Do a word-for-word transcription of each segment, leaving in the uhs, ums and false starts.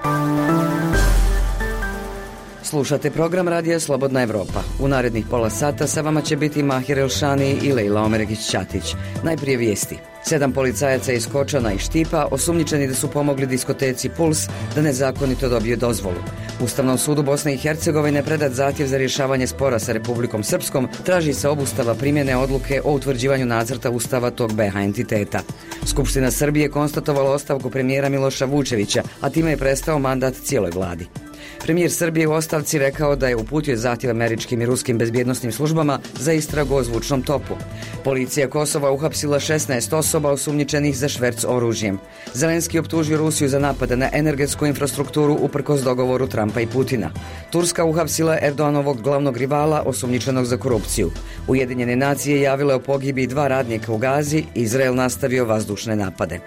Slušate program radija Slobodna Evropa. U narednih pola sata sa vama će biti Mahir Elšani i Lejla Omeregić-Ćatić. Najprije vijesti. Sedam policajaca iz Kočana i Štipa osumnjičeni da su pomogli diskoteci Puls da nezakonito dobiju dozvolu. Ustavnom sudu Bosne i Hercegovine predat zahtjev za rješavanje spora sa Republikom Srpskom, traži se obustava primjene odluke o utvrđivanju nacrta ustava tog B H entiteta. Skupština Srbije konstatovala ostavku premijera Miloša Vučevića, a time je prestao mandat cijeloj vladi. Premijer Srbije u ostavci rekao da je uputio zahtjev američkim i ruskim bezbjednosnim službama za istragu o zvučnom topu. Policija Kosova uhapsila šesnaest osoba osumnjičenih za šverc oružjem. Zelenski optužio Rusiju za napade na energetsku infrastrukturu uprkos dogovoru Trumpa i Putina. Turska uhapsila Erdoganovog glavnog rivala osumnjičenog za korupciju. Ujedinjene nacije javile o pogibiji dva radnika u Gazi, Izrael nastavio vazdušne napade.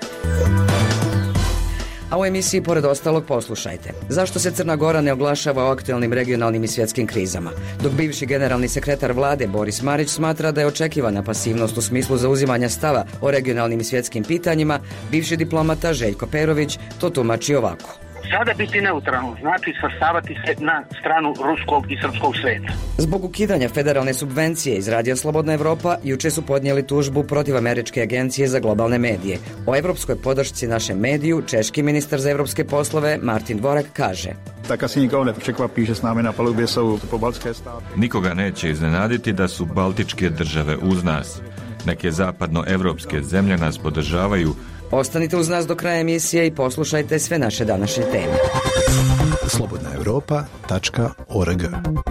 A u emisiji pored ostalog poslušajte. Zašto se Crna Gora ne oglašava o aktualnim regionalnim i svjetskim krizama? Dok bivši generalni sekretar vlade Boris Marić smatra da je očekivana pasivnost u smislu zauzimanja stava o regionalnim i svjetskim pitanjima, bivši diplomata Željko Perović to tumači ovako. Sada biti neutralno znači svrstavati se na stranu ruskog i srpskog sveta. Zbog ukidanja federalne subvencije iz Radija Slobodna Evropa juče su podnijeli tužbu protiv Američke agencije za globalne medije. O evropskoj podršci našem mediju češki ministar za evropske poslove Martin Dvorak kaže: Tak asi nikoho nepřekvapí, že s námi na palubě jsou pobaltské státy. Nikoga neće iznenaditi da su baltičke države uz nas. Neke zapadnoevropske zemlje nas podržavaju. Ostanite uz nas do kraja emisije i poslušajte sve naše današnje teme. slobodna europa tačka org.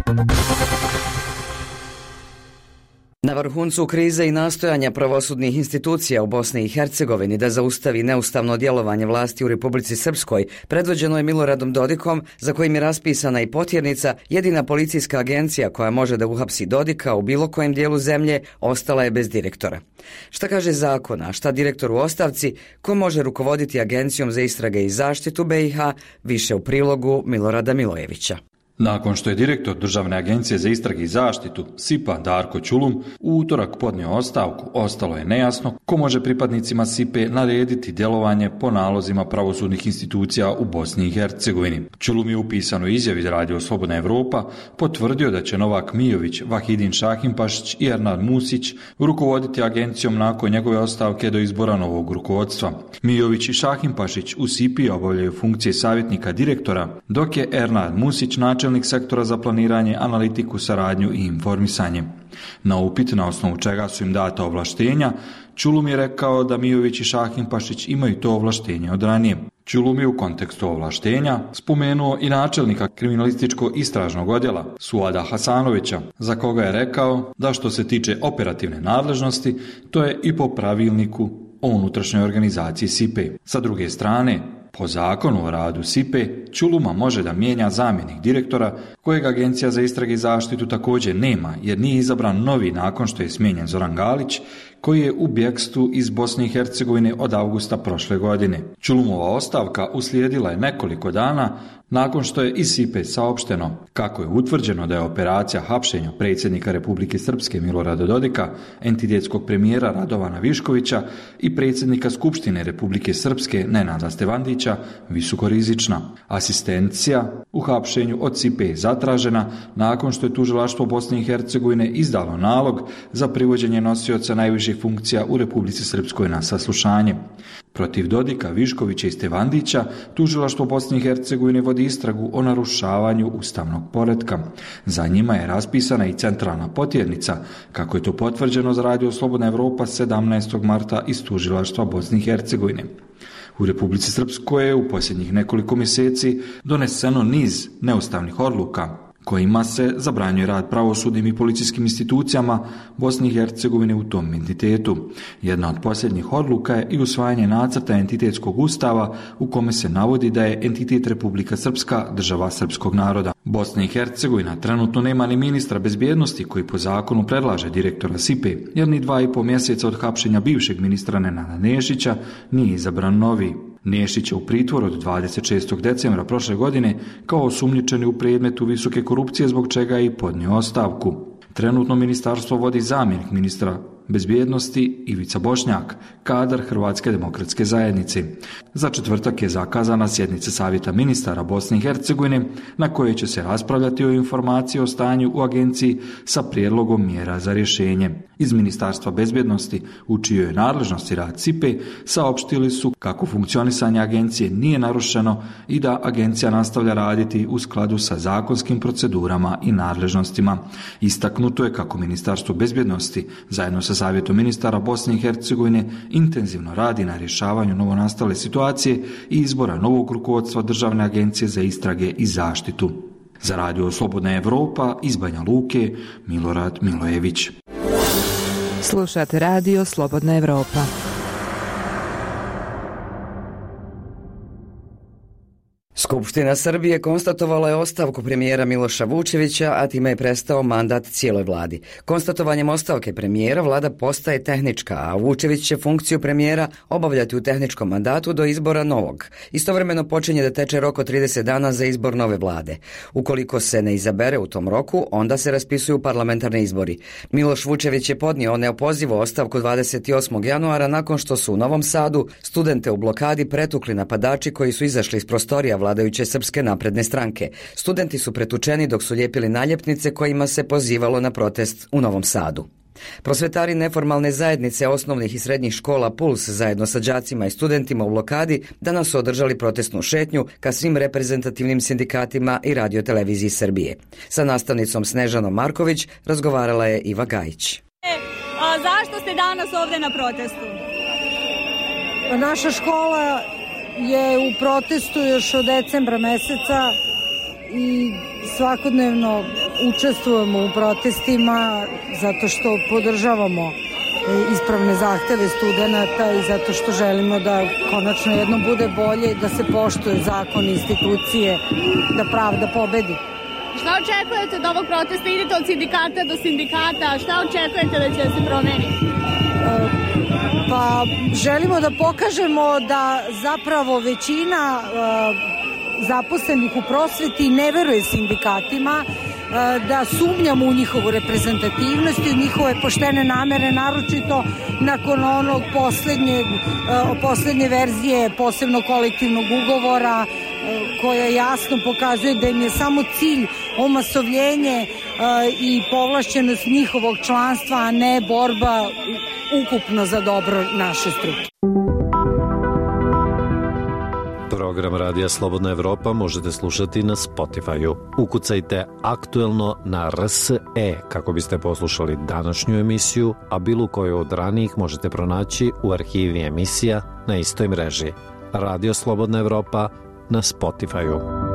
Na vrhuncu krize i nastojanja pravosudnih institucija u Bosni i Hercegovini da zaustavi neustavno djelovanje vlasti u Republici Srpskoj, predvođeno je Miloradom Dodikom, za kojim je raspisana i potjernica, jedina policijska agencija koja može da uhapsi Dodika u bilo kojem dijelu zemlje, ostala je bez direktora. Šta kaže zakon, a šta direktor u ostavci, ko može rukovoditi Agencijom za istrage i zaštitu B i H, više u prilogu Milorada Milojevića. Nakon što je direktor Državne agencije za istrage i zaštitu S I P-a Darko Ćulum u utorak podnio ostavku, ostalo je nejasno ko može pripadnicima S I P-e narediti djelovanje po nalozima pravosudnih institucija u Bosni i Hercegovini. Ćulum je u pisanoj izjavi za Radio Slobodna Evropa potvrdio da će Novak Mijović, Vahidin Šahimpašić i Ernad Musić rukovoditi agencijom nakon njegove ostavke do izbora novog rukovodstva. Mijović i Šahimpašić u S I P-i obavljaju funkcije savjetnika direktora, dok je Ernad Musić načelnik sektora za planiranje, analitiku, saradnju i informisanje. Na upit na osnovu čega su im data ovlaštenja, Ćulum je rekao da Mijović i Šahimpašić imaju to ovlaštenje od ranije. Ćulum je u kontekstu ovlaštenja spomenuo i načelnika kriminalističko-istražnog odjela Suada Hasanovića, za koga je rekao da što se tiče operativne nadležnosti, to je i po pravilniku o unutrašnjoj organizaciji S I P-e. Sa druge strane, po zakonu o radu S I P-e, Ćuluma može da mijenja zamjenik direktora, kojeg Agencija za istrage i zaštitu također nema, jer nije izabran novi nakon što je smijenjen Zoran Galić, koji je u bjegstvu iz Bosne i Hercegovine od avgusta prošle godine. Ćulumova ostavka uslijedila je nekoliko dana nakon što je iz S I P-e saopšteno kako je utvrđeno da je operacija hapšenja predsjednika Republike Srpske Milorada Dodika, entitetskog premijera Radovana Viškovića i predsjednika Skupštine Republike Srpske Nenada Stevandića visokorizična. Asistencija u hapšenju od S I P-e zatražena nakon što je tužilaštvo Bosne i Hercegovine izdalo nalog za privođenje nosioca najviših funkcija u Republici Srpskoj na saslušanje. Protiv Dodika, Viškovića i Stevandića tužilaštvo Bosne i Hercegovine vodi istragu o narušavanju ustavnog poretka. Za njima je raspisana i centralna potjernica, kako je to potvrđeno za Radio Slobodna Evropa sedamnaestog marta iz tužilaštva Bosne i Hercegovine. U Republici Srpskoj je u posljednjih nekoliko mjeseci doneseno niz neustavnih odluka kojima se zabranjuje rad pravosudnim i policijskim institucijama Bosne i Hercegovine u tom entitetu. Jedna od posljednjih odluka je i usvajanje nacrta entitetskog ustava u kome se navodi da je entitet Republika Srpska država srpskog naroda. Bosna i Hercegovina trenutno nema ni ministra bezbjednosti koji po zakonu predlaže direktora S I P-e, jer ni dva i po mjeseca od hapšenja bivšeg ministra Nenada Nešića nije izabran novi. Nešić je u pritvoru od dvadeset šestog decembra prošle godine kao osumnjičeni u predmetu visoke korupcije, zbog čega je i podnio ostavku. Trenutno ministarstvo vodi zamjenik ministra bezbjednosti Ivica Bošnjak, kadar Hrvatske demokratske zajednice. Za četvrtak je zakazana sjednica Savjeta ministara Bosne i Hercegovine na kojoj će se raspravljati o informaciji o stanju u agenciji sa prijedlogom mjera za rješenje. Iz Ministarstva bezbjednosti, u čijoj je nadležnosti rad C I P E, saopštili su kako funkcionisanje agencije nije narušeno i da agencija nastavlja raditi u skladu sa zakonskim procedurama i nadležnostima. Istaknuto je kako Ministarstvo bezbjednosti zajedno sa Savjetom ministara Bosne i Hercegovine intenzivno radi na rješavanju novonastale situacije i izbora novog rukovodstva Državne agencije za istrage i zaštitu. Za radio Slobodna Evropa iz Banja Luke, Milorad Milojević. Slušate radio Slobodna Evropa. Skupština Srbije konstatovala je ostavku premijera Miloša Vučevića, a time je prestao mandat cijeloj vladi. Konstatovanjem ostavke premijera vlada postaje tehnička, a Vučević će funkciju premijera obavljati u tehničkom mandatu do izbora novog. Istovremeno počinje da teče rok od trideset dana za izbor nove vlade. Ukoliko se ne izabere u tom roku, onda se raspisuju parlamentarni izbori. Miloš Vučević je podnio neopozivu ostavku dvadeset osmog januara nakon što su u Novom Sadu studente u blokadi pretukli napadači koji su izašli iz prostorija vladajuće Srpske napredne stranke. Studenti su pretučeni dok su lijepili naljepnice kojima se pozivalo na protest u Novom Sadu. Prosvetari neformalne zajednice osnovnih i srednjih škola Puls zajedno sa đacima i studentima u blokadi danas su održali protestnu šetnju ka svim reprezentativnim sindikatima i radioteleviziji Srbije. Sa nastavnicom Snežanom Marković razgovarala je Iva Gajić. E, a zašto ste danas ovdje na protestu? Naša škola je u protestu još od decembra meseca i svakodnevno učestvujemo u protestima zato što podržavamo ispravne zahteve studenata i zato što želimo da konačno jednom bude bolje, da se poštuje zakon i institucije, da pravda pobedi. Šta očekujete od ovog protesta? Idete od sindikata do sindikata, šta očekujete da će se promeniti? Pa želimo da pokažemo da zapravo većina uh, zaposlenih u prosveti ne veruje sindikatima, uh, da sumnjamo u njihovu reprezentativnost i u njihove poštene namere, naročito nakon onog posljednje, uh, posljednje verzije posebno kolektivnog ugovora uh, koja jasno pokazuje da im je samo cilj omasovljenje uh, i povlašćenost njihovog članstva, a ne borba ukupno za dobro naše struke. Program Radija Slobodna Evropa možete slušati na Spotify-u. Ukucajte aktuelno na R S E kako biste poslušali današnju emisiju, a bilo koju od ranijih možete pronaći u arhivi emisija na istoj mreži. Radio Slobodna Evropa na Spotify-u.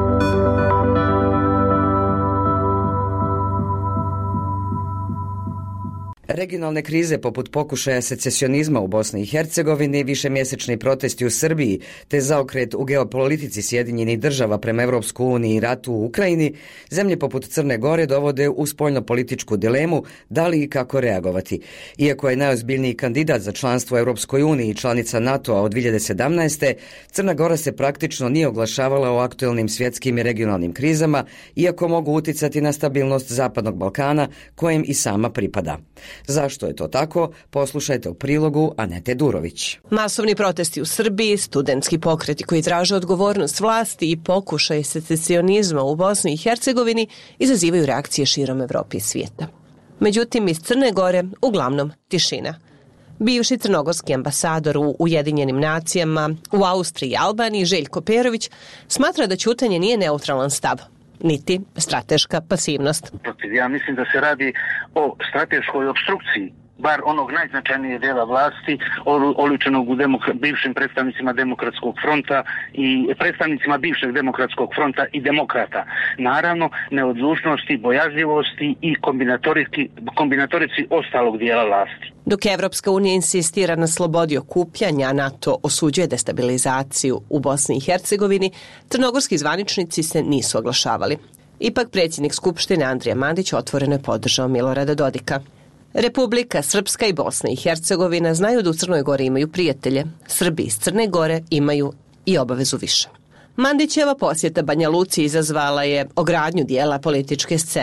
Regionalne krize poput pokušaja secesionizma u Bosni i Hercegovini, višemjesečni protesti u Srbiji te zaokret u geopolitici Sjedinjenih država prema Evropskoj uniji i ratu u Ukrajini, zemlje poput Crne Gore dovode u spoljnopolitičku dilemu da li i kako reagovati. Iako je najozbiljniji kandidat za članstvo u Evropskoj uniji i članica NATO-a od dvije hiljade sedamnaeste. Crna Gora se praktično nije oglašavala o aktuelnim svjetskim i regionalnim krizama, iako mogu uticati na stabilnost Zapadnog Balkana, kojem i sama pripada. Zašto je to tako? Poslušajte u prilogu Anete Durović. Masovni protesti u Srbiji, studentski pokreti koji traže odgovornost vlasti i pokušaj secesionizma u Bosni i Hercegovini izazivaju reakcije širom Evrope i svijeta. Međutim, iz Crne Gore uglavnom tišina. Bivši crnogorski ambasador u Ujedinjenim nacijama, u Austriji i Albaniji, Željko Perović, smatra da ćutanje nije neutralan stav, niti strateška pasivnost. Ja mislim da se radi o strateškoj opstrukciji, bar onog najznačajnijeg dela vlasti, oličenog u demokra- bivšim predstavnicima Demokratskog fronta i predstavnicima bivšeg Demokratskog fronta i demokrata. Naravno, neodlučnosti, bojazljivosti i kombinatorici ostalog dijela vlasti. Dok Evropska unija insistira na slobodi okupljanja, NATO osuđuje destabilizaciju u Bosni i Hercegovini, crnogorski zvaničnici se nisu oglašavali. Ipak predsjednik Skupštine Andrija Mandić otvoreno je podržao Milorada Dodika. Republika Srpska i Bosna i Hercegovina znaju da u Crnoj Gori imaju prijatelje. Srbi iz Crne Gore imaju i obavezu više. Mandićeva posjeta Banja Luci izazvala je ogradnju dijela političke scene.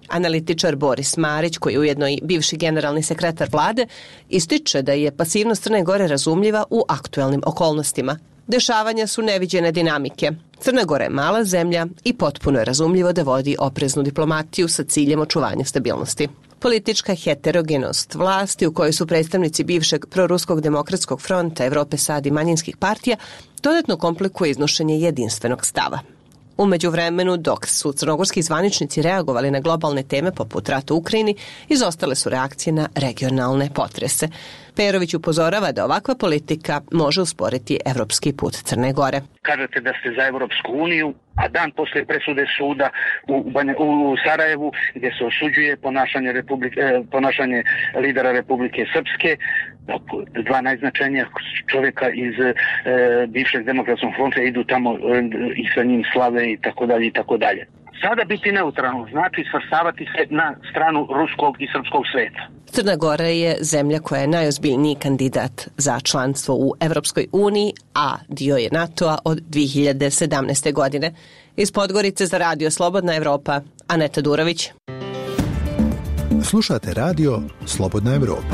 Analitičar Boris Marić, koji je ujedno i bivši generalni sekretar vlade, ističe da je pasivnost Crne Gore razumljiva u aktuelnim okolnostima. Dešavanja su neviđene dinamike. Crna Gora je mala zemlja i potpuno je razumljivo da vodi opreznu diplomatiju sa ciljem očuvanja stabilnosti. Politička heterogenost vlasti u kojoj su predstavnici bivšeg proruskog demokratskog fronta, Evrope sad i manjinskih partija dodatno komplikuje iznošenje jedinstvenog stava. U međuvremenu, dok su crnogorski zvaničnici reagovali na globalne teme poput rata u Ukrajini, izostale su reakcije na regionalne potrese. Perović upozorava da ovakva politika može usporiti evropski put Crne Gore. Kažete da ste za Evropsku uniju, a dan posle presude suda u, u Sarajevu, gdje se osuđuje ponašanje, republike, ponašanje lidera Republike Srpske, dva najznačajnija čovjeka iz e, bivšeg demokratskog fronta idu tamo e, i sa njim slave i tako dalje i tako dalje. Sada biti neutralno znači svrstavati se na stranu ruskog i srpskog sveta. Crna Gora je zemlja koja je najozbiljniji kandidat za članstvo u Evropskoj uniji, a dio je NATO-a od dvije hiljade sedamnaeste. godine. Iz Podgorice za Radio Slobodna Evropa, Aneta Durović. Slušate Radio Slobodna Evropa.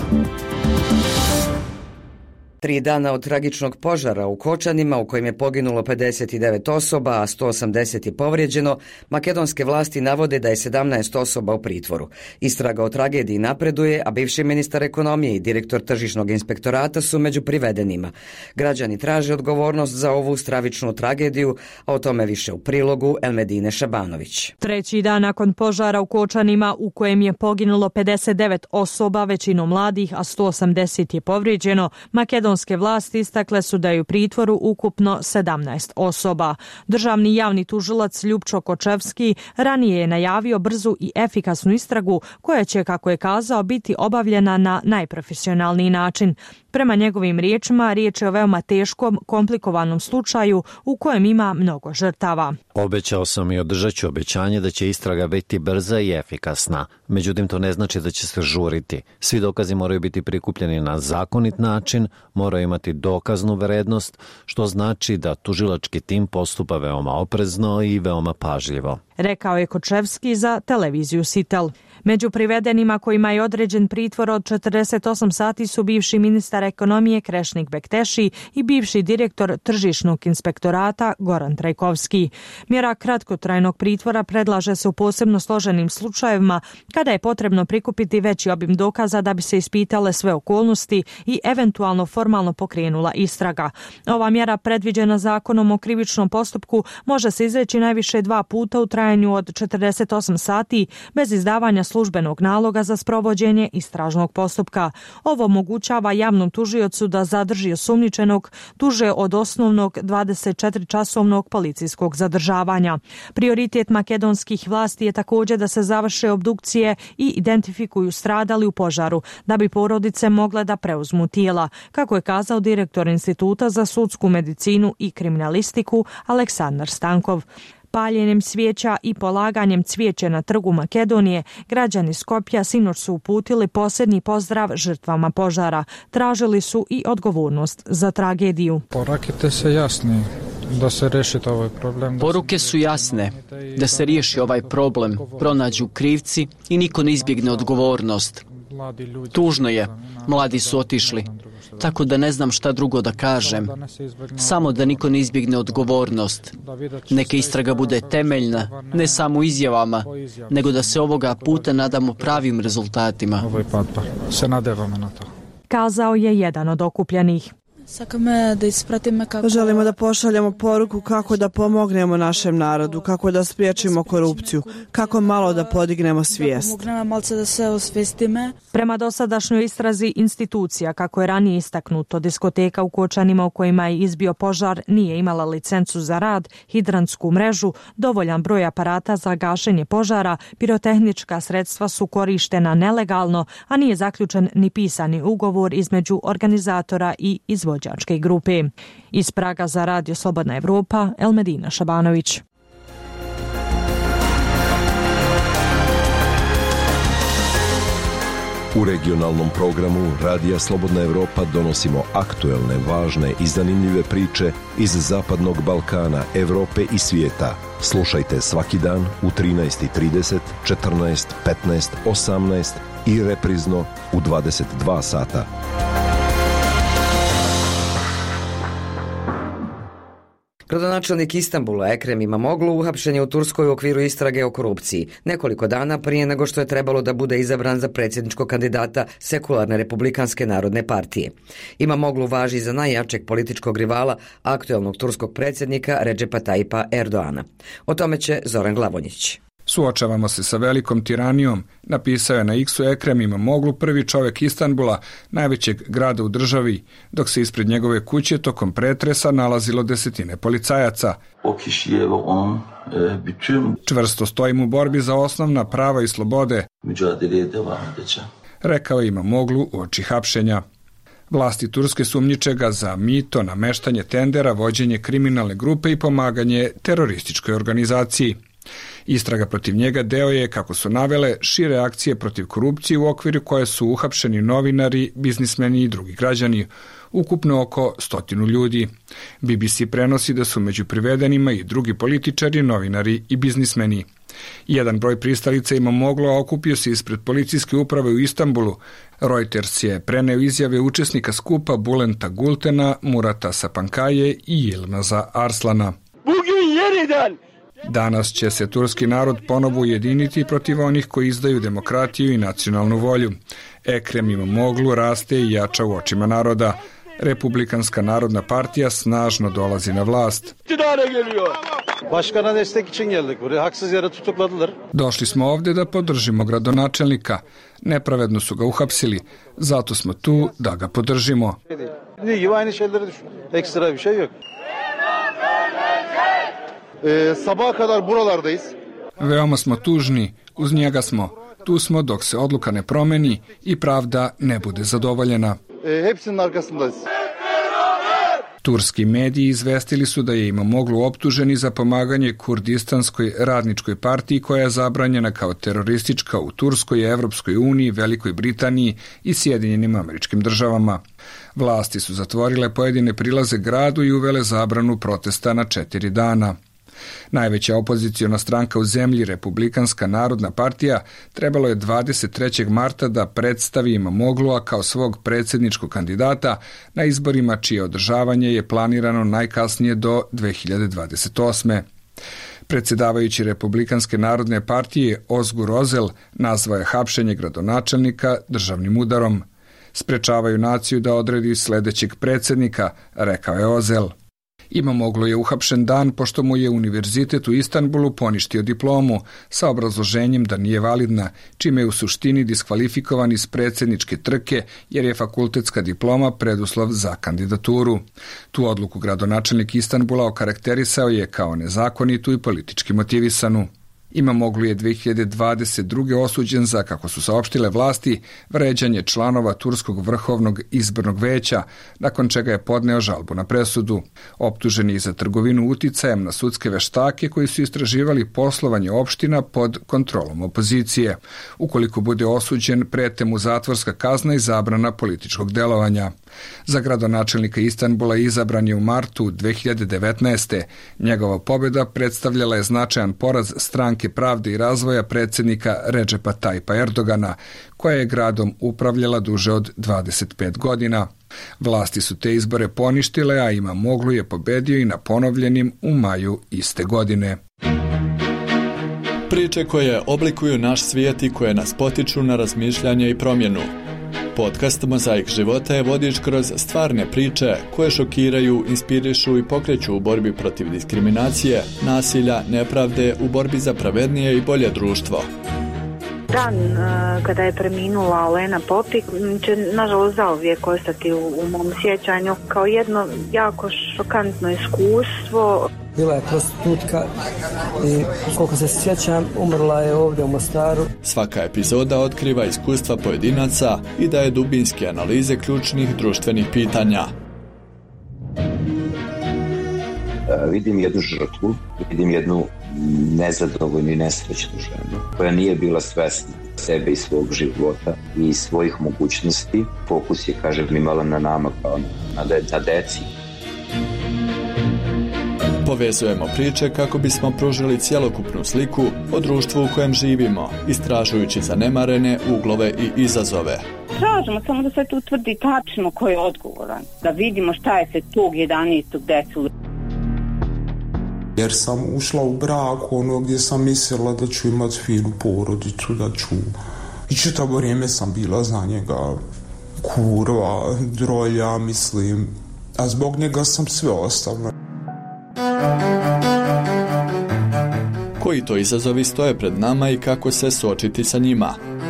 Tri dana od tragičnog požara u Kočanima u kojem je poginulo pedeset devet osoba, a sto osamdeset je povrijeđeno, makedonske vlasti navode da je sedamnaest osoba u pritvoru. Istraga o tragediji napreduje, a bivši ministar ekonomije i direktor tržišnog inspektorata su među privedenima. Građani traže odgovornost za ovu stravičnu tragediju, a o tome više u prilogu Elmedine Šabanović. Treći dan nakon požara u Kočanima u kojem je poginulo pedeset devet osoba, većinom mladih, a sto osamdeset je povrijeđeno, makedonske vlasti istakle su da je u pritvoru ukupno sedamnaest osoba. Državni javni tužilac Ljupčo Kočevski ranije je najavio brzu i efikasnu istragu koja će, kako je kazao, biti obavljena na najprofesionalniji način. Prema njegovim riječima, riječ je o veoma teškom, komplikovanom slučaju u kojem ima mnogo žrtava. Obećao sam i održat ću obećanje da će istraga biti brza i efikasna. Međutim, to ne znači da će se žuriti. Svi dokazi moraju biti prikupljeni na zakonit način, moraju imati dokaznu vrednost, što znači da tužilački tim postupa veoma oprezno i veoma pažljivo. Rekao je Kočevski za televiziju Sitel. Među privedenima kojima je određen pritvor od četrdeset osam sati su bivši ministar ekonomije Krešnik Bekteši i bivši direktor tržišnog inspektorata Goran Trajkovski. Mjera kratkotrajnog pritvora predlaže se u posebno složenim slučajevima kada je potrebno prikupiti veći obim dokaza da bi se ispitale sve okolnosti i eventualno formalno pokrenula istraga. Ova mjera, predviđena zakonom o krivičnom postupku, može se izreći najviše dva puta u trajanju od četrdeset osam sati bez izdavanja službenog naloga za sprovođenje istražnog postupka. Ovo omogućava javnom tužiocu da zadrži osumnjičenog duže od osnovnog dvadeset četiri časovnog policijskog zadržavanja. Prioritet makedonskih vlasti je također da se završe obdukcije i identifikuju stradali u požaru, da bi porodice mogle da preuzmu tijela, kako je kazao direktor Instituta za sudsku medicinu i kriminalistiku Aleksandar Stankov. Paljenjem svijeća i polaganjem cvijeća na trgu Makedonije, građani Skopja sinoć su uputili posljednji pozdrav žrtvama požara. Tražili su i odgovornost za tragediju. Poruke su jasne, da se riješi ovaj problem. Poruke su jasne, da se riješi ovaj problem, pronađu krivci i niko ne izbjegne odgovornost. Tužno je, mladi su otišli, tako da ne znam šta drugo da kažem. Samo da niko ne izbjegne odgovornost. Neka istraga bude temeljna, ne samo izjavama, nego da se ovoga puta nadamo pravim rezultatima. Se nadevamo na to. Kazao je jedan od okupljenih. Želimo da pošaljemo poruku kako da pomognemo našem narodu, kako da spriječimo korupciju, kako malo da podignemo svijest. Prema dosadašnjoj istrazi institucija, kako je ranije istaknuto, diskoteka u Kočanima u kojima je izbio požar nije imala licencu za rad, hidrantsku mrežu, dovoljan broj aparata za gašenje požara, pirotehnička sredstva su korištena nelegalno, a nije zaključen ni pisani ugovor između organizatora i izvođača grupe. Iz Praga za Radio Slobodna Evropa, Elmedina Šabanović. U regionalnom programu Radija Slobodna Evropa donosimo aktuelne, važne i zanimljive priče iz Zapadnog Balkana, Evrope i svijeta. Slušajte svaki dan u trinaest i trideset, četrnaest, petnaest, osamnaest i reprizno u dvadeset dva sata. Gradonačelnik Istanbula Ekrem Imamoglu uhapšen je u Turskoj u okviru istrage o korupciji, nekoliko dana prije nego što je trebalo da bude izabran za predsjedničkog kandidata Sekularne republikanske narodne partije. Imamoglu važi za najjačeg političkog rivala aktuelnog turskog predsjednika Redžepa Tajipa Erdoana. O tome će Zoran Glavonjić. Suočavamo se sa velikom tiranijom, napisao je na X-u Ekrem Imamoglu, prvi čovjek Istanbula, najvećeg grada u državi, dok se ispred njegove kuće tokom pretresa nalazilo desetine policajaca. Čvrsto stojim u borbi za osnovna prava i slobode, rekao je Imamoglu uoči hapšenja. Vlasti Turske sumnjiče ga za mito, nameštanje tendera, vođenje kriminalne grupe i pomaganje terorističkoj organizaciji. Istraga protiv njega deo je, kako su navele, šire akcije protiv korupcije u okviru koje su uhapšeni novinari, biznismeni i drugi građani, ukupno oko stotinu ljudi. B B C prenosi da su među privedenima i drugi političari, novinari i biznismeni. Jedan broj pristalica Imamoglu okupio se ispred policijske uprave u Istanbulu. Reuters je preneo izjave učesnika skupa Bulenta Gultena, Murata Sapankaje i Yilmaza Arslana. Bugün yeniden Danas će se turski narod ponovo ujediniti protiv onih koji izdaju demokratiju i nacionalnu volju. Ekrem Imamoglu raste i jača u očima naroda. Republikanska narodna partija snažno dolazi na vlast. Došli smo ovdje da podržimo gradonačelnika. Nepravedno su ga uhapsili. Zato smo tu da ga podržimo. Ee, sabaha kadar buralardayız. Veoma smo tužni, uz njega smo. Tu smo dok se odluka ne promeni i pravda ne bude zadovoljena. Ee, hepsinin arkasındayız. Turski mediji izvestili su da je Imamoglu optuženi za pomaganje Kurdistanskoj radničkoj partiji koja je zabranjena kao teroristička u Turskoj, Evropskoj uniji, Velikoj Britaniji i Sjedinjenim Američkim Državama. Vlasti su zatvorile pojedine prilaze gradu i uvele zabranu protesta na četiri dana. Najveća opoziciona stranka u zemlji, Republikanska narodna partija, trebalo je dvadeset trećeg marta da predstavi Imamoglua kao svog predsjedničkog kandidata na izborima čije održavanje je planirano najkasnije do dve hiljade dvadeset osme. Predsjedavajući Republikanske narodne partije Ozgur Ozel nazvao je hapšenje gradonačelnika državnim udarom. Sprečavaju naciju da odredi sljedećeg predsjednika, rekao je Ozel. Imamoglu je uhapšen dan pošto mu je univerzitet u Istanbulu poništio diplomu sa obrazloženjem da nije validna, čime je u suštini diskvalifikovan iz predsjedničke trke jer je fakultetska diploma preduslov za kandidaturu. Tu odluku gradonačelnik Istanbula okarakterisao je kao nezakonitu i politički motivisanu. Imamoglu je dve hiljade dvadeset druge osuđen za, kako su saopštile vlasti, vređanje članova Turskog vrhovnog izbornog veća, nakon čega je podneo žalbu na presudu. Optužen je za trgovinu uticajem na sudske veštake koji su istraživali poslovanje opština pod kontrolom opozicije. Ukoliko bude osuđen, prete mu zatvorska kazna i zabrana političkog delovanja. Za gradonačelnika Istanbula izabran je u martu dve hiljade devetnaeste. Njegova pobjeda predstavljala je značajan poraz Stranke pravde i razvoja predsjednika Redžepa Tajipa Erdogana, koja je gradom upravljala duže od dvadeset pet godina. Vlasti su te izbore poništile, a Imamoglu je pobedio i na ponovljenim u maju iste godine. Priče koje oblikuju naš svijet i koje nas potiču na razmišljanje i promjenu. Podcast Mozaik života je vodič kroz stvarne priče koje šokiraju, inspirišu i pokreću u borbi protiv diskriminacije, nasilja, nepravde, u borbi za pravednije i bolje društvo. Dan uh, kada je preminula Olena Popik će nažalost zauvijek ostati u, u mom sjećanju kao jedno jako šokantno iskustvo. Bila je prostitutka i koliko se sjećam umrla je ovdje u Mostaru. Svaka epizoda otkriva iskustva pojedinaca i daje dubinske analize ključnih društvenih pitanja. vidim jednu žrtvu, vidim jednu nezadovoljnu i nesrećnu ženu koja nije bila svesna sebe i svog života i svojih mogućnosti. Fokus je, kažem, imala na nama kao na, de, na deci. Povezujemo priče kako bismo pružili cjelokupnu sliku o društvu u kojem živimo, istražujući zanemarene uglove i izazove. Tražimo samo da se tu utvrdi tačno ko je odgovoran, da vidimo šta je se tog jedanaestog desilo. Jer sam ušla u brak ono gdje sam mislila da ću imati finu porodicu, da ću... I čitavo vrijeme sam bila za njega kurva, drolja, mislim, a zbog njega sam sve ostavila. Koji to izazovi stoje pred nama i kako se suočiti sa njima?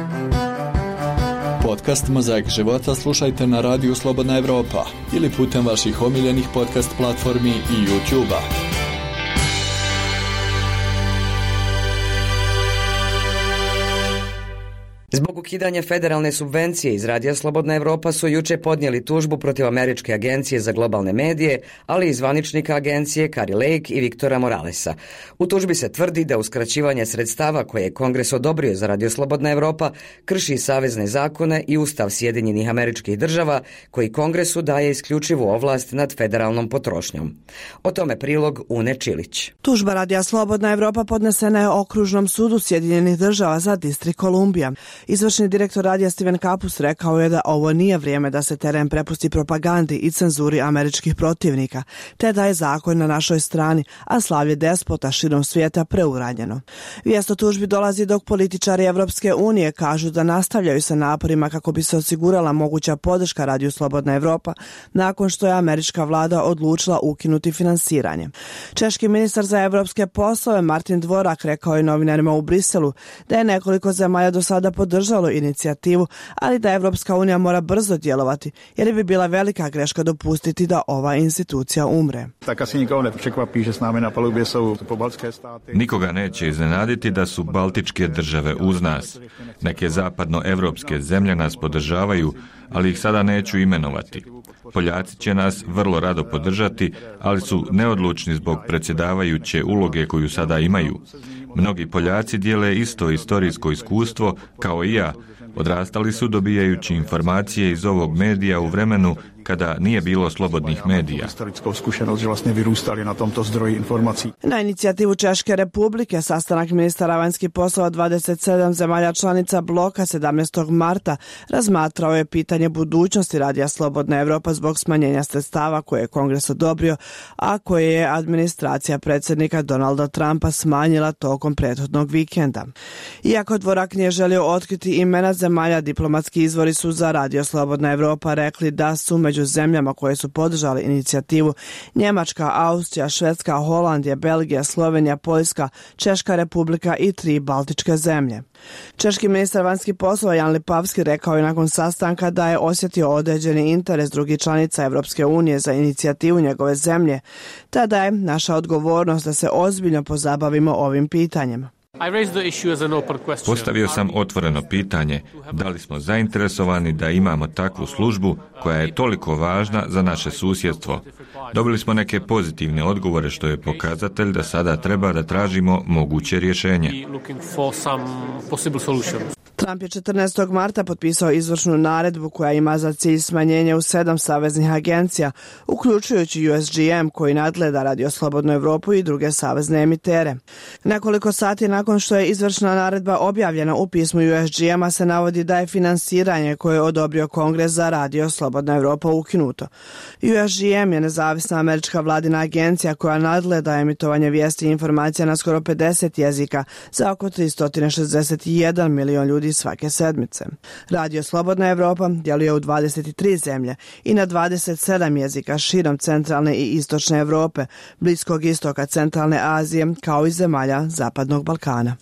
Podcast Mozaik života slušajte na radiju Slobodna Evropa ili putem vaših omiljenih podcast platformi i YouTube-a. Zbog ukidanja federalne subvencije iz Radija Slobodna Evropa su juče podnijeli tužbu protiv Američke agencije za globalne medije, ali i zvaničnika agencije Kari Lake i Viktora Moralesa. U tužbi se tvrdi da uskraćivanje sredstava koje je Kongres odobrio za Radio Slobodna Evropa krši savezne zakone i Ustav Sjedinjenih Američkih Država, koji Kongresu daje isključivu ovlast nad federalnom potrošnjom. O tome prilog Une Čilić. Tužba Radija Slobodna Evropa podnesena je Okružnom sudu Sjedinjenih Država za Distrikt Kolumbija. Izvršni direktor radija Steven Kapus rekao je da ovo nije vrijeme da se teren prepusti propagandi i cenzuri američkih protivnika, te da je zakon na našoj strani, a slavlje despota širom svijeta preuranjeno. Vijest o tužbi dolazi dok političari Evropske unije kažu da nastavljaju sa naporima kako bi se osigurala moguća podrška Radiju Slobodna Evropa nakon što je američka vlada odlučila ukinuti finansiranje. Češki ministar za evropske poslove Martin Dvorak rekao je novinarima u Briselu da je nekoliko zemalja do sada podržalo inicijativu, ali da Evropska unija mora brzo djelovati, jer bi bila velika greška dopustiti da ova institucija umre. Nikoga neće iznenaditi da su baltičke države uz nas. Neke zapadnoevropske zemlje nas podržavaju, ali ih sada neću imenovati. Poljaci će nas vrlo rado podržati, ali su neodlučni zbog predsjedavajuće uloge koju sada imaju. Mnogi Poljaci dijele isto istorijsko iskustvo kao i ja. Odrastali su dobijajući informacije iz ovog medija u vremenu kada nije bilo slobodnih medija. Na inicijativu Češke republike sastanak ministara vanjskih poslova dvadeset sedam zemalja članica bloka sedamnaestog marta razmatrao je pitanje budućnosti Radija Slobodna Evropa zbog smanjenja sredstava koje je Kongres odobrio, a koje je administracija predsjednika Donalda Trumpa smanjila tokom prethodnog vikenda. Iako Dvorak nije želio otkriti imena zemalja, diplomatski izvori su za Radio Slobodna Evropa rekli da su među zemljama koje su podržali inicijativu Njemačka, Austrija, Švedska, Holandija, Belgija, Slovenija, Poljska, Češka republika i tri baltičke zemlje. Češki ministar vanjskih poslova Jan Lipavski rekao je nakon sastanka da je osjetio određeni interes drugih članica Evropske unije za inicijativu njegove zemlje, te da je naša odgovornost da se ozbiljno pozabavimo ovim pitanjem. Postavio sam otvoreno pitanje da li smo zainteresovani da imamo takvu službu koja je toliko važna za naše susjedstvo. Dobili smo neke pozitivne odgovore što je pokazatelj da sada treba da tražimo moguće rješenje. Trump je četrnaestog marta potpisao izvršnu naredbu koja ima za cilj smanjenje u sedam saveznih agencija, uključujući U S G M koji nadgleda Radio Slobodnu Evropu i druge savezne emitere. Nekoliko sati nakon što je izvršna naredba objavljena u pismu U S G M-a se navodi da je finansiranje koje je odobrio Kongres za Radio Slobodna Evropa ukinuto. U S G M je nezavisna američka vladina agencija koja nadgleda emitovanje vijesti i informacija na skoro pedeset jezika za oko tristo šezdeset jedan milion ljudi svake sedmice. Radio Slobodna Evropa djeluje u dvadeset tri zemlje i na dvadeset sedam jezika širom centralne i istočne Evrope, Bliskog istoka, centralne Azije, kao i zemalja Zapadnog Balkana.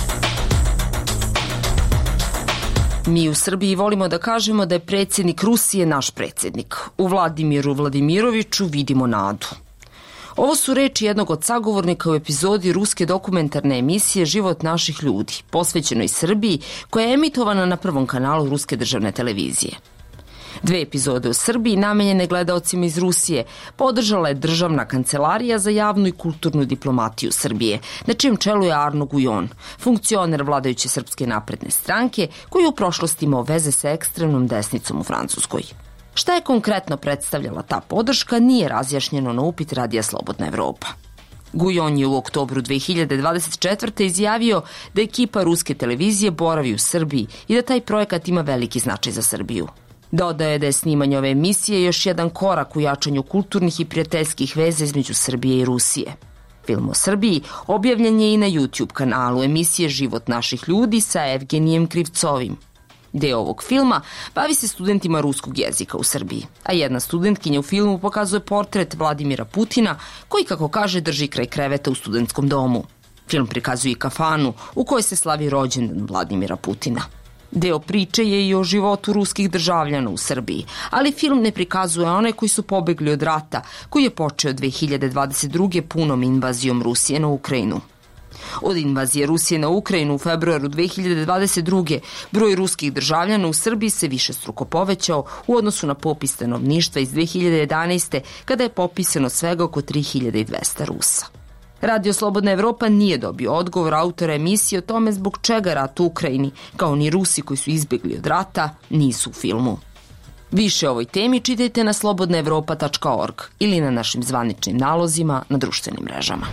Mi u Srbiji volimo da kažemo da je predsjednik Rusije naš predsjednik. U Vladimiru Vladimiroviću vidimo nadu. Ovo su reči jednog od sagovornika u epizodi ruske dokumentarne emisije Život naših ljudi, posvećenoj Srbiji, koja je emitovana na prvom kanalu ruske državne televizije. Dve epizode u Srbiji namenjene gledaocima iz Rusije podržala je Državna kancelarija za javnu i kulturnu diplomatiju Srbije, na čijem čelu je Arno Gujon, funkcioner vladajuće Srpske napredne stranke koji je u prošlosti imao veze sa ekstremnom desnicom u Francuskoj. Šta je konkretno predstavljala ta podrška nije razjašnjeno na upit Radija Slobodna Evropa. Gujon je u oktobru dve hiljade dvadeset četvrte izjavio da ekipa ruske televizije boravi u Srbiji i da taj projekat ima veliki značaj za Srbiju. Dodao je da je snimanje ove emisije još jedan korak u jačanju kulturnih i prijateljskih veza između Srbije i Rusije. Film o Srbiji objavljen je i na YouTube kanalu emisije Život naših ljudi sa Evgenijem Krivcovim. Deo ovog filma bavi se studentima ruskog jezika u Srbiji, a jedna studentkinja u filmu pokazuje portret Vladimira Putina koji, kako kaže, drži kraj kreveta u studentskom domu. Film prikazuje i kafanu u kojoj se slavi rođendan Vladimira Putina. Deo priče je i o životu ruskih državljana u Srbiji, ali film ne prikazuje one koji su pobegli od rata, koji je počeo dve hiljade dvadeset druge punom invazijom Rusije na Ukrajinu. Od invazije Rusije na Ukrajinu u februaru dve hiljade dvadeset druge broj ruskih državljana u Srbiji se višestruko povećao u odnosu na popis stanovništva iz dve hiljade jedanaeste. kada je popisano svega oko tri hiljade dvesta Rusa. Radio Slobodna Evropa nije dobio odgovor autora emisije o tome zbog čega rat u Ukrajini, kao ni Rusi koji su izbjegli od rata, nisu u filmu. Više o ovoj temi čitajte na slobodna evropa tačka org ili na našim zvaničnim nalozima na društvenim mrežama.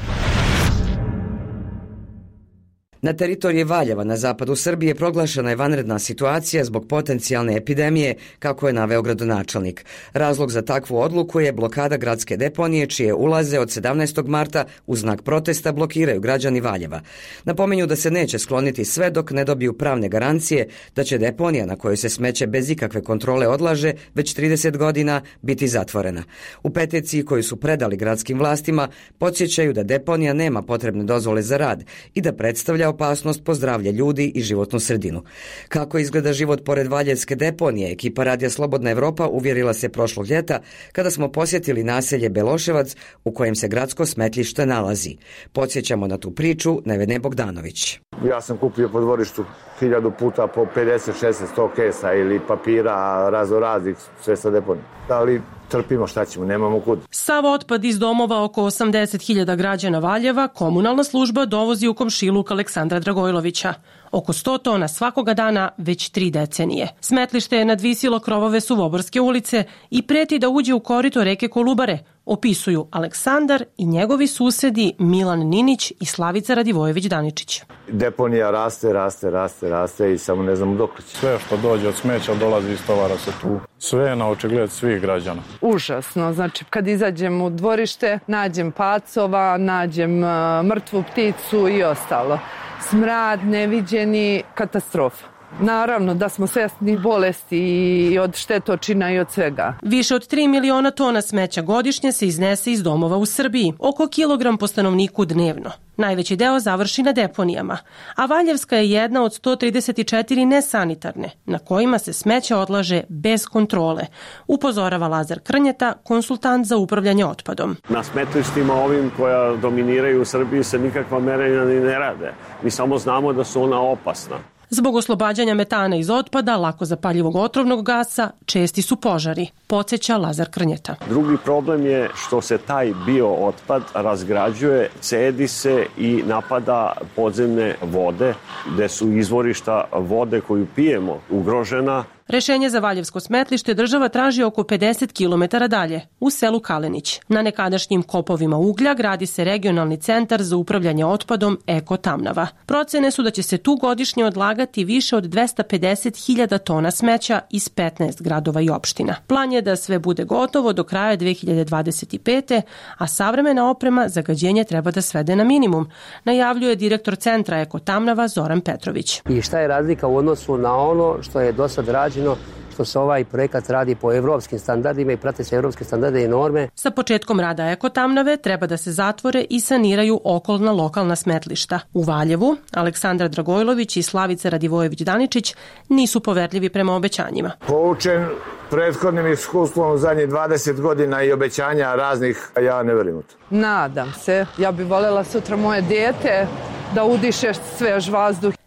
Na teritoriji Valjeva na zapadu Srbije proglašena je vanredna situacija zbog potencijalne epidemije, kako je naveo gradonačelnik. Razlog za takvu odluku je blokada gradske deponije, čije ulaze od sedamnaestog marta u znak protesta blokiraju građani Valjeva. Napominju da se neće skloniti sve dok ne dobiju pravne garancije da će deponija na kojoj se smeće bez ikakve kontrole odlaže već trideset godina biti zatvorena. U peticiji koju su predali gradskim vlastima podsjećaju da deponija nema potrebne dozvole za rad i da predstavlja opasnost po zdravlje ljudi i životnu sredinu. Kako izgleda život pored Valjevske deponije, ekipa Radija Slobodna Evropa uvjerila se prošlog ljeta kada smo posjetili naselje Beloševac u kojem se gradsko smetlište nalazi. Podsjećamo na tu priču Nevene Bogdanović. Ja sam kupio po dvorištu hiljadu puta po pedeset, šezdeset, sto kesa ili papira razno raznih sve sa deponije. Ali trpimo, šta ćemo, nemamo kud. Sav otpad iz domova oko osamdeset hiljada građana Valjeva komunalna služba dovozi u komšiluk Aleksandra Dragojlovića. Oko sto tona svakoga dana već tri decenije. Smetlište je nadvisilo krovove Suvoborske ulice i preti da uđe u korito reke Kolubare, opisuju Aleksandar i njegovi susedi Milan Ninić i Slavica Radivojević-Daničić. Deponija raste, raste, raste, raste i samo ne znamo dok će. Sve što dođe od smeća dolazi i stovara se tu. Sve je na očigled svih građana. Užasno, znači kad izađem u dvorište, nađem pacova, nađem uh, mrtvu pticu i ostalo. Smrad, neviđeni, katastrofa. Naravno da smo svjesni bolesti i od štetočina i od svega. Više od tri miliona tona smeća godišnje se iznese iz domova u Srbiji, oko kilogram po stanovniku dnevno. Najveći deo završi na deponijama, a Valjevska je jedna od sto trideset četiri nesanitarne, na kojima se smeće odlaže bez kontrole, upozorava Lazar Krnjeta, konsultant za upravljanje otpadom. Na smetlištima ovim koja dominiraju u Srbiji se nikakva merenja ni ne rade. Mi samo znamo da su ona opasna. Zbog oslobađanja metana iz otpada, lako zapaljivog otrovnog gasa, česti su požari, podsjeća Lazar Krnjeta. Drugi problem je što se taj biootpad razgrađuje, cedi se i napada podzemne vode, gde su izvorišta vode koju pijemo ugrožena. Rešenje za Valjevsko smetlište država traži oko pedeset kilometara dalje, u selu Kalenić. Na nekadašnjim kopovima uglja gradi se regionalni centar za upravljanje otpadom Eko Tamnava. Procene su da će se tu godišnje odlagati više od dvesta pedeset hiljada tona smeća iz petnaest gradova i opština. Plan je da sve bude gotovo do kraja dve hiljade dvadeset pete. a savremena oprema zagađenje treba da svede na minimum, najavljuje direktor centra Eko Tamnava Zoran Petrović. I šta je razlika u odnosu na ono što je do sad rađeno, što se ovaj projekat radi po evropskim standardima i prate se evropske standarde i norme. Sa početkom rada Eko Tamnave treba da se zatvore i saniraju okolna lokalna smetlišta. U Valjevu Aleksandar Dragojlović i Slavica Radivojević-Daničić nisu poverljivi prema obećanjima. Poučen prethodnim iskustvom u zadnjih dvadeset godina i obećanja raznih, ja ne verujem u to. Nadam se. Ja bih voljela sutra moje dijete da udiše svež vazduh.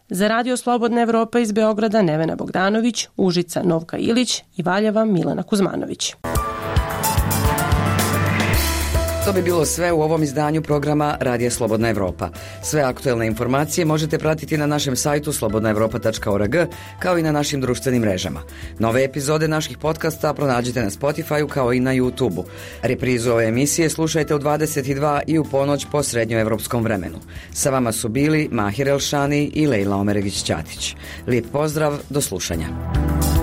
Za Radio Slobodna Evropa iz Beograda Nevena Bogdanović, Užica Novka Ilić i Valjeva Milena Kuzmanović. To bi bilo sve u ovom izdanju programa Radija Slobodna Evropa. Sve aktuelne informacije možete pratiti na našem sajtu slobodna evropa tačka org, kao i na našim društvenim mrežama. Nove epizode naših podcasta pronađite na Spotify-u kao i na YouTube-u. Reprizu ove emisije slušajte u dvadeset dva i u ponoć po srednjoevropskom vremenu. Sa vama su bili Mahir Elšani i Lejla Omeregić-Ćatić. Lijep pozdrav, do slušanja.